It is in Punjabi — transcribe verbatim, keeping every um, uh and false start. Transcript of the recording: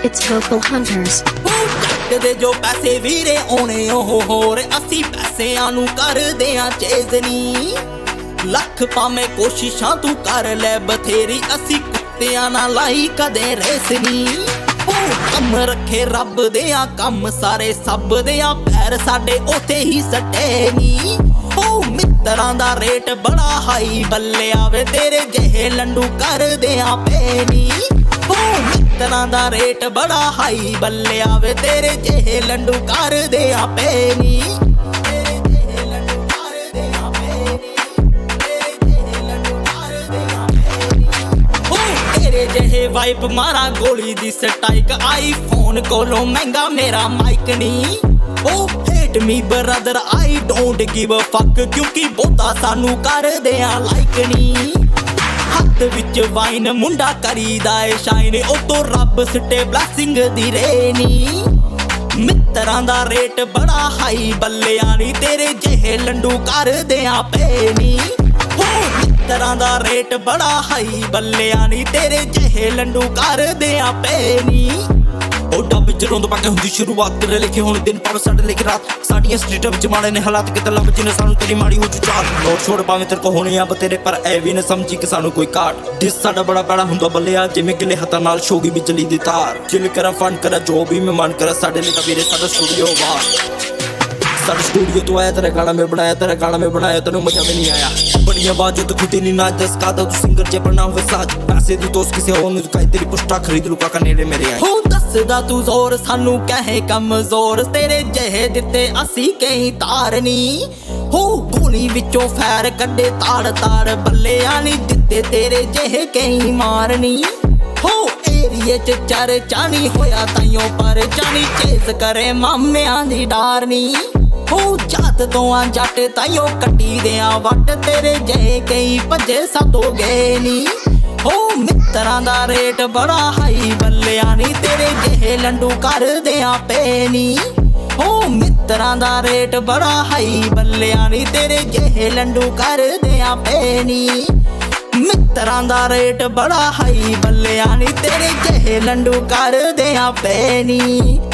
It's Vocal Hunters. ਦੇ ਜੋ ਪੈਸੇ ਵੀਰੇ ਆਉਣੇ ਉਹ ਹੋਰ ਅਸੀਂ ਪੈਸਿਆਂ ਨੂੰ ਕਰਦੇ ਆ ਚੇਜ਼ ਨੀ ਲੱਖ ਭਾਵੇਂ ਕੋਸ਼ਿਸ਼ਾਂ ਤੂੰ ਕਰ ਲੈ ਬਥੇਰੀ ਅਸੀਂ ਕੁੱਤਿਆਂ ਨਾਲ ਲਾਈ ਕਦੇ ਰੇਸ ਨੀ ਕੰਮ ਰੱਖੇ ਰੱਬ ਦੇ ਆ ਕੰਮ ਸਾਰੇ ਸਭ ਦੇ ਆ ਪੈਰ ਸਾਡੇ ਉੱਥੇ ਹੀ ਸੱਟੇ ਨੀ ਉਹ ਮਿੱਤਰਾਂ ਦਾ ਰੇਟ ਬੜਾ ਹਾਈ ਬੱਲੇ ਆਵੇ ਤੇਰੇ ਜਿਹੇ ਲੰਡੂ ਕਰਦੇ ਆ ਪੇਨੀ ਮਿੱਤਰਾਂ ਦਾ ਰੇਟ ਬੜਾ ਹਾਈ ਬੱਲੇ ਆਵੇ ਤੇਰੇ ਜਿਹੇ ਲੰਡੂ ਕਰਦੇ ਆ ਪੇਨੀ ਤੇਰੇ ਜਿਹੇ ਵਾਈਪ ਮਾਰਾ ਗੋਲੀ ਦੀ ਸਟਾਈਕ ਆਈਫੋਨ ਕੋਲੋਂ ਮਹਿੰਗਾ ਮੇਰਾ ਮਾਈਕ ਨੀ ਉਹ hate me brother I don't give a fuck ਕਿਉਂਕਿ ਬਹੁਤਾ ਸਾਨੂੰ ਕਰਦੇ ਆ ਲਾਈਕ ਨੀ ਹੱਥ ਵਿੱਚ ਵਾਈਨ ਮੁੰਡਾ ਕਰੀਦਾ ਏ ਸ਼ਾਈਨ ਉਹ ਤੋਂ ਰੱਬ ਸਿੱਟੇ ਬਲੈਸਿੰਗ ਦੀ ਰੇਨੀ ਮਿੱਤਰਾਂ ਦਾ ਰੇਟ ਬੜਾ ਹਾਈ ਬੱਲਿਆਂ ਨੀ ਤੇਰੇ ਜਿਹੇ ਲੰਡੂ ਕਰਦੇ ਆ ਪੇਨੀ ਮਿੱਤਰਾਂ ਦਾ ਰੇਟ ਬੜਾ ਹਾਈ ਬੱਲਿਆਂ ਨੀ ਤੇਰੇ ਜਿਹੇ ਲੰਡੂ ਕਰਦੇ ਆ ਪੇਨੀ ਉਹ ਡੱਬ ਚ ਰੋਂਦ ਪਾ ਕੇ ਹੁੰਦੀ ਸ਼ੁਰੂਆਤ ਤੇਰੇ ਲਿਖੇ ਹੁਣ ਦਿਨ ਭਾਵੇਂ ਸਾਡੇ ਲਿਖੇ ਰਾਤ ਸਾਡੀਆਂ ਸਟਰੀਟਾਂ ਵਿੱਚ ਮਾੜੇ ਨੇ ਹਾਲਾਤ ਕਿਤੇ ਲੱਭ ਜਿਨੇ ਸਾਨੂੰ ਤੇਰੀ ਮਾੜੀ ਹੋ ਚੁੱਚਾ ਲੋੜ ਛੋੜ ਭਾਵੇਂ ਤੇਰੇ ਕੋ ਹੋਣੇ ਆ ਬਤੇਰੇ ਪਰ ਐ ਵੀ ਨਾ ਸਮਝੀ ਕਿ ਸਾਨੂੰ ਕੋਈ ਘਾਟ ਦਿਸ ਸਾਡਾ ਬੜਾ ਬੜਾ ਹੁੰਦਾ ਬੱਲਿਆ ਜਿਵੇਂ ਗਿਲੇ ਹੱਥਾਂ ਨਾਲ ਸ਼ੋਗੀ ਬਿਜਲੀ ਦੀ ਤਾਰ ਜਿਲ ਕਰਾਂ ਫਨ ਕਰਾਂ ਜੋ ਵੀ ਮੈਂ ਮਨ ਕਰਾਂ ਸਾਡੇ ਲਈ ਤਾਂ ਵੀਰੇ ਸਾਡਾ ਸਟੂਡੀਓ ਵਾ सारे स्टूडियो तो आया तेरा गाना में बनाया तेरा गाना में बनाया तेनों मजा में नहीं आया बड़ी आवाज तो खुद ही नहीं नाच दस का तू सिंगर जे बना हुए साज पैसे दी तो किसी और ने कहीं तेरी पुष्टा खरीद लूं का नेड़े मेरे आए हो दसदा तू जोर सानू कहे कमजोर तेरे जहे दिते असी कहीं तार नहीं हो गोली विचों फैर कड्डे ताड़ ताड़ बल्लेयां नहीं दिते तेरे जहे कहीं मारनी हो एरिए च चर चानी होया ताइयों पर जानी चेस करे मामियां दी डारनी हो जात तो आ जट ताइयों कट्टी दिया वट तेरे जहे कई भजे सातो गए नी हो मित्तरां दा रेट बड़ा हाई बल्लियां नी तेरे जहे लंडू कर दिया पेनी हो मित्तरां दा रेट बड़ा हाई बल्लियां नी तेरे जहे लंडू कर दिया पेनी मित्तरां दा रेट बड़ा हाई बल्लियां नी तेरे जहे लंडू कर दिया पेनी।